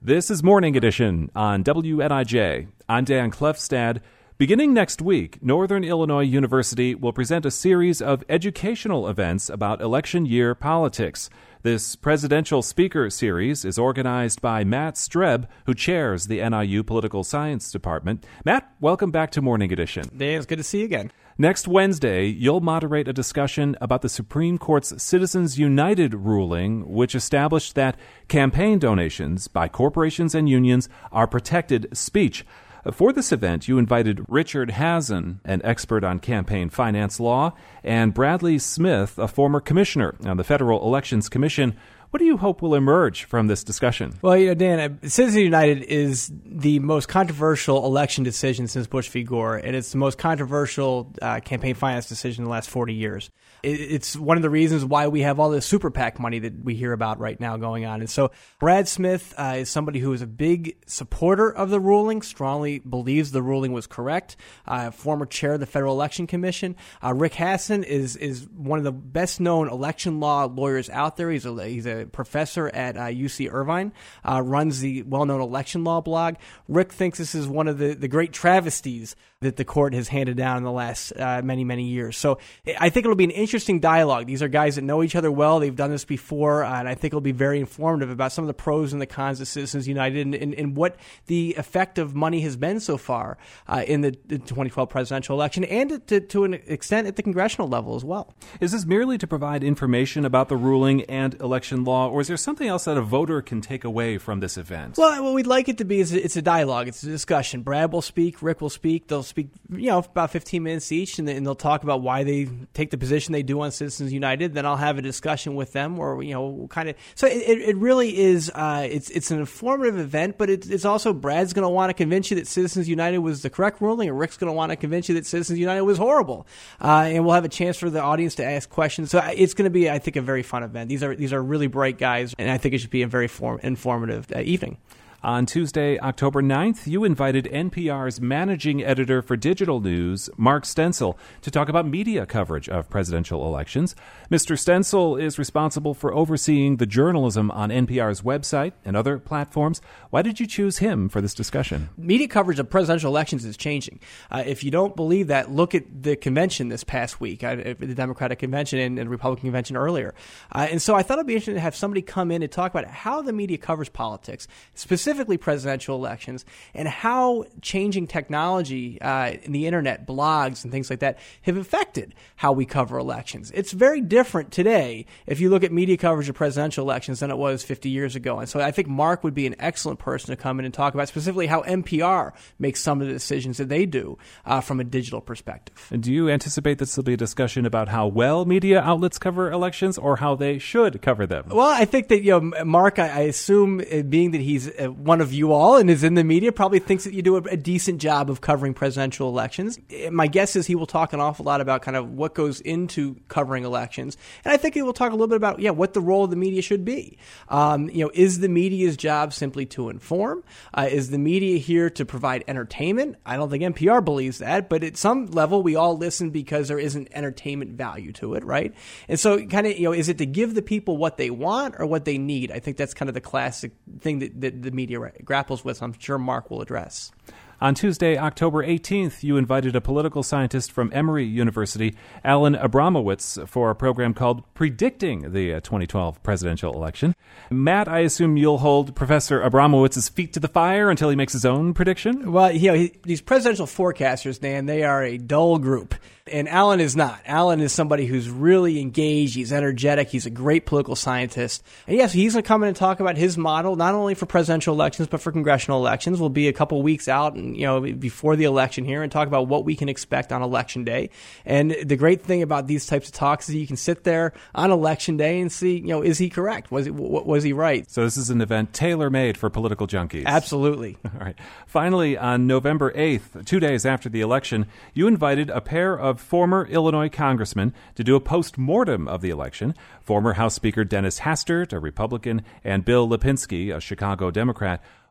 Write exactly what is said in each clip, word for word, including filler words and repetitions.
This is Morning Edition on W N I J. I'm Dan Klefstad. Beginning next week, Northern Illinois University will present a series of educational events about election year politics. This presidential speaker series is organized by Matt Streb, who chairs the N I U Political Science Department. Matt, welcome back to Morning Edition. Dan, it's good to see you again. Next Wednesday, you'll moderate a discussion about the Supreme Court's Citizens United ruling, which established that campaign donations by corporations and unions are protected speech. For this event, you invited Richard Hazen, an expert on campaign finance law, and Bradley Smith, a former commissioner on the Federal Elections Commission. What do you hope will emerge from this discussion? Well, you know, Dan, Citizens United is the most controversial election decision since Bush v. Gore, and it's the most controversial uh, campaign finance decision in the last forty years. It, it's one of the reasons why we have all this super PAC money that we hear about right now going on. And so Brad Smith uh, is somebody who is a big supporter of the ruling, strongly believes the ruling was correct, uh, former chair of the Federal Election Commission. Uh, Rick Hasen is is one of the best-known election law lawyers out there. He's a, he's a professor at uh, U C Irvine, uh, runs the well-known election law blog. Rick thinks this is one of the, the great travesties that the court has handed down in the last uh, many, many years. So I think it'll be an interesting dialogue. These are guys that know each other well. They've done this before, uh, and I think it'll be very informative about some of the pros and the cons of Citizens United and, and, and what the effect of money has been so far uh, in the, the twenty twelve presidential election and to, to an extent at the congressional level as well. Is this merely to provide information about the ruling and election law, or is there something else that a voter can take away from this event? Well, what we'd like it to be is it's a dialogue. It's a discussion. Brad will speak. Rick will speak. They'll speak, you know, about fifteen minutes each, and, and they'll talk about why they take the position they do on Citizens United. Then I'll have a discussion with them, or you know, kind of. So it, it really is. Uh, it's it's an informative event, but it's, it's also Brad's going to want to convince you that Citizens United was the correct ruling, and Rick's going to want to convince you that Citizens United was horrible. Uh, and we'll have a chance for the audience to ask questions. So it's going to be, I think, a very fun event. These are these are really bright guys, and I think it should be a very form, informative uh, evening. On Tuesday, October ninth, you invited N P R's managing editor for digital news, Mark Stenzel, to talk about media coverage of presidential elections. Mister Stenzel is responsible for overseeing the journalism on N P R's website and other platforms. Why did you choose him for this discussion? Media coverage of presidential elections is changing. Uh, if you don't believe that, look at the convention this past week, uh, the Democratic convention and the Republican convention earlier. Uh, and so I thought it'd be interesting to have somebody come in and talk about how the media covers politics, specifically specifically presidential elections, and how changing technology uh, in the internet, blogs, and things like that have affected how we cover elections. It's very different today if you look at media coverage of presidential elections than it was fifty years ago. And so I think Mark would be an excellent person to come in and talk about specifically how N P R makes some of the decisions that they do uh, from a digital perspective. And do you anticipate this will be a discussion about how well media outlets cover elections or how they should cover them? Well, I think that, you know, Mark, I, I assume, uh, being that he's uh, one of you all and is in the media, probably thinks that you do a, a decent job of covering presidential elections. My guess is he will talk an awful lot about kind of what goes into covering elections. And I think he will talk a little bit about, yeah, what the role of the media should be. Um, you know, is the media's job simply to inform? Uh, is the media here to provide entertainment? I don't think N P R believes that, but at some level, we all listen because there isn't entertainment value to it, right? And so kind of, you know, is it to give the people what they want or what they need? I think that's kind of the classic thing that, that the media grapples with. I'm sure Mark will address. On Tuesday, October eighteenth, you invited a political scientist from Emory University, Alan Abramowitz, for a program called Predicting the twenty twelve Presidential Election. Matt, I assume you'll hold Professor Abramowitz's feet to the fire until he makes his own prediction? Well, you know, he, these presidential forecasters, Dan, they are a dull group. And Alan is not. Alan is somebody who's really engaged. He's energetic. He's a great political scientist. And yes, he's going to come in and talk about his model, not only for presidential elections, but for congressional elections. We'll be a couple weeks out and, you know, before the election here and talk about what we can expect on election day. And the great thing about these types of talks is you can sit there on election day and see, you know, is he correct? Was it, was he right? So this is an event tailor-made for political junkies. Absolutely. All right. Finally, on November eighth, two days after the election, you invited a pair of former Illinois congressmen to do a post-mortem of the election. Former House Speaker Dennis Hastert, a Republican, and Bill Lipinski, a Chicago Democrat.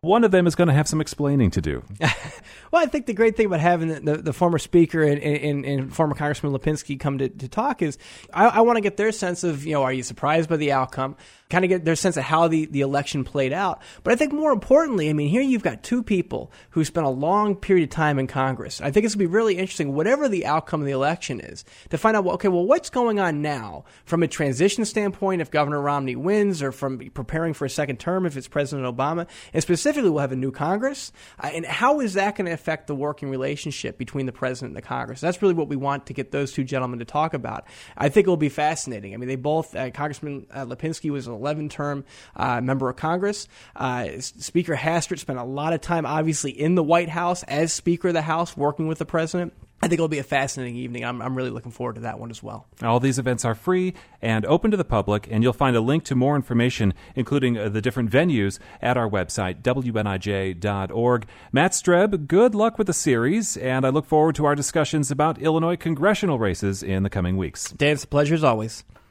one of them is going to have some explaining to do. Well, I think the great thing about having the, the, the former speaker and, and, and former Congressman Lipinski come to, to talk is I, I want to get their sense of, you know, are you surprised by the outcome? Kind of get their sense of how the, the election played out. But I think more importantly, I mean, here you've got two people who spent a long period of time in Congress. I think it's going to be really interesting, whatever the outcome of the election is, to find out, well, okay, well, what's going on now from a transition standpoint if Governor Romney wins, or from preparing for a second term if it's President Obama. And specifically, we'll have a new Congress. Uh, and how is that going to affect the working relationship between the president and the Congress? That's really what we want to get those two gentlemen to talk about. I think it will be fascinating. I mean, they both, uh, Congressman uh, Lipinski was an eleven-term uh, member of Congress. Uh, Speaker Hastert spent a lot of time, obviously, in the White House as Speaker of the House, working with the president. I think it'll be a fascinating evening. I'm, I'm really looking forward to that one as well. All these events are free and open to the public, and you'll find a link to more information, including uh, the different venues, at our website, W N I J dot org. Matt Streb, good luck with the series, and I look forward to our discussions about Illinois congressional races in the coming weeks. Dan, it's a pleasure as always.